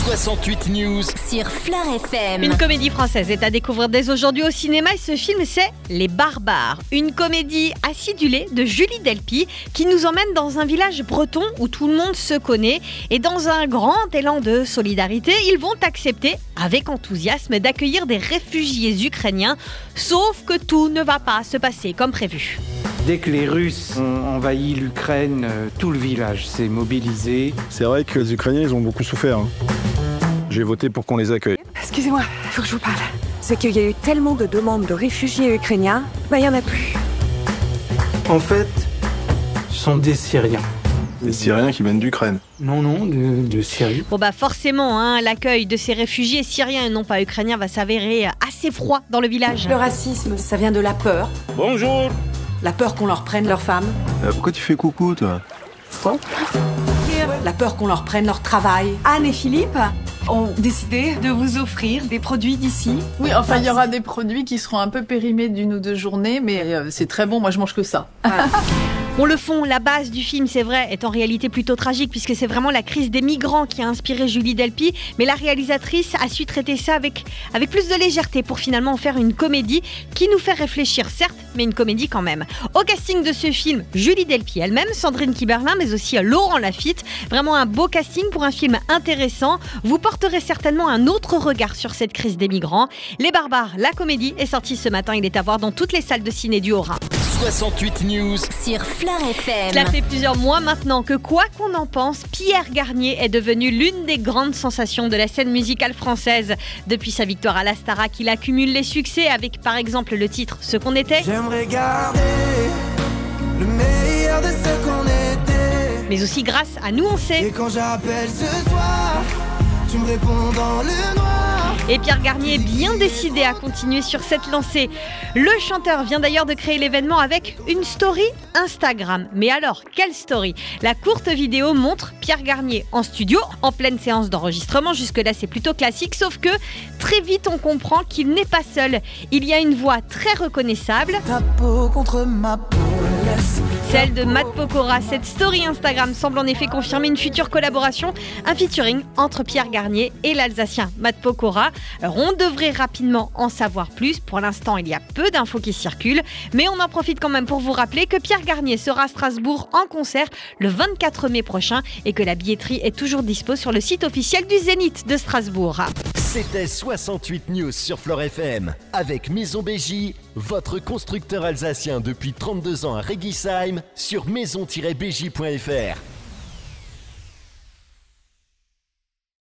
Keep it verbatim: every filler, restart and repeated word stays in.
soixante-huit News sur Fleur F M. Une comédie française est à découvrir dès aujourd'hui au cinéma et ce film c'est Les Barbares. Une comédie acidulée de Julie Delpy qui nous emmène dans un village breton où tout le monde se connaît et dans un grand élan de solidarité, ils vont accepter avec enthousiasme d'accueillir des réfugiés ukrainiens, sauf que tout ne va pas se passer comme prévu. Dès que les Russes ont envahi l'Ukraine, euh, tout le village s'est mobilisé. C'est vrai que les Ukrainiens, ils ont beaucoup souffert. hein. J'ai voté pour qu'on les accueille. Excusez-moi, il faut que je vous parle. C'est qu'il y a eu tellement de demandes de réfugiés ukrainiens, bah il n'y en a plus. En fait, ce sont des Syriens. Des Syriens qui viennent d'Ukraine. Non, non, de, de Syrie. Bon bah forcément, hein, l'accueil de ces réfugiés syriens et non pas ukrainiens va s'avérer assez froid dans le village. Le racisme, ça vient de la peur. Bonjour. La peur qu'on leur prenne leurs femmes. Euh, pourquoi tu fais coucou, toi? La peur qu'on leur prenne leur travail. Anne et Philippe ont décidé de vous offrir des produits d'ici. Oui, enfin, il y aura des produits qui seront un peu périmés d'une ou deux journées, mais euh, c'est très bon. Moi, je mange que ça. Bon, le fond, la base du film, c'est vrai, est en réalité plutôt tragique puisque c'est vraiment la crise des migrants qui a inspiré Julie Delpy, mais la réalisatrice a su traiter ça avec, avec plus de légèreté pour finalement en faire une comédie qui nous fait réfléchir, certes, mais une comédie quand même. Au casting de ce film, Julie Delpy elle-même, Sandrine Kiberlin, mais aussi Laurent Lafitte. Vraiment un beau casting pour un film intéressant. Vous porterez certainement un autre regard sur cette crise des migrants. Les Barbares, la comédie, est sortie ce matin. Il est à voir dans toutes les salles de ciné du Haut-Rhin. soixante-huit News Sur Fleur F M. Cela fait plusieurs mois maintenant que, quoi qu'on en pense, Pierre Garnier est devenu l'une des grandes sensations de la scène musicale française. Depuis sa victoire à la Starac, il accumule les succès avec par exemple le titre Ce qu'on était. J'aimerais garder le meilleur de ce qu'on était. Mais aussi grâce à Nous on sait. Et quand j'appelle ce soir, tu me réponds dans le noir. Et Pierre Garnier est bien décidé à continuer sur cette lancée. Le chanteur vient d'ailleurs de créer l'événement avec une story Instagram. Mais alors, quelle story? La courte vidéo montre Pierre Garnier en studio, en pleine séance d'enregistrement. Jusque-là, c'est plutôt classique, sauf que très vite, on comprend qu'il n'est pas seul. Il y a une voix très reconnaissable. Ta peau contre ma peau, laisse. Celle de Matt Pokora. Cette story Instagram semble en effet confirmer une future collaboration, un featuring entre Pierre Garnier et l'Alsacien Matt Pokora. Alors on devrait rapidement en savoir plus. Pour l'instant, il y a peu d'infos qui circulent, mais on en profite quand même pour vous rappeler que Pierre Garnier sera à Strasbourg en concert le vingt-quatre mai prochain et que la billetterie est toujours dispo sur le site officiel du Zénith de Strasbourg. C'était soixante-huit News sur Fleur F M avec Maison B J, votre constructeur alsacien depuis trente-deux ans à Réguisheim sur maison tiret b j point f r.